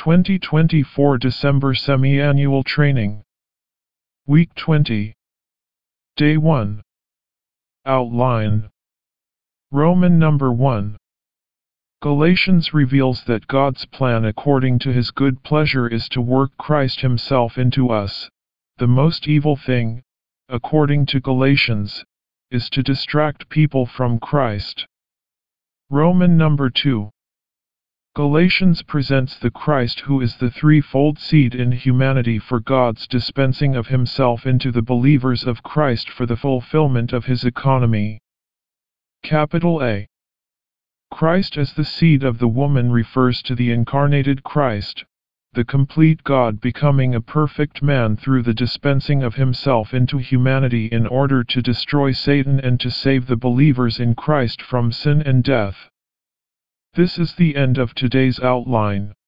2024 December Semi-Annual Training. Week 20. Day 1. Outline. Roman number 1. Galatians reveals that God's plan according to his good pleasure is to work Christ himself into us. The most evil thing, according to Galatians, is to distract people from Christ. Roman number 2. Galatians presents the Christ who is the threefold seed in humanity for God's dispensing of himself into the believers of Christ for the fulfillment of his economy. Capital A. Christ as the seed of the woman refers to the incarnated Christ, the complete God becoming a perfect man through the dispensing of himself into humanity in order to destroy Satan and to save the believers in Christ from sin and death. This is the end of today's outline.